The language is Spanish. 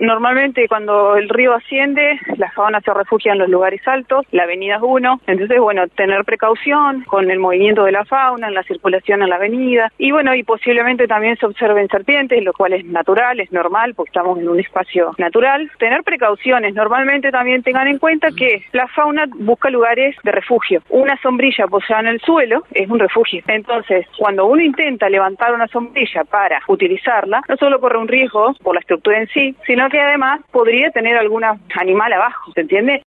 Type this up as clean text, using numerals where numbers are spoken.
Normalmente cuando el río asciende, la fauna se refugia en los lugares altos, la avenida es uno, entonces bueno, tener precaución con el movimiento de la fauna, en la circulación en la avenida, y bueno, y posiblemente también se observen serpientes, lo cual es natural, es normal, porque estamos en un espacio natural. Tener precauciones, normalmente también tengan en cuenta que la fauna busca lugares de refugio. Una sombrilla posada en el suelo es un refugio. Entonces, cuando uno intenta levantar una sombrilla para utilizarla, no solo corre un riesgo por la estructura en sí, sino que además podría tener algún animal abajo, ¿se entiende?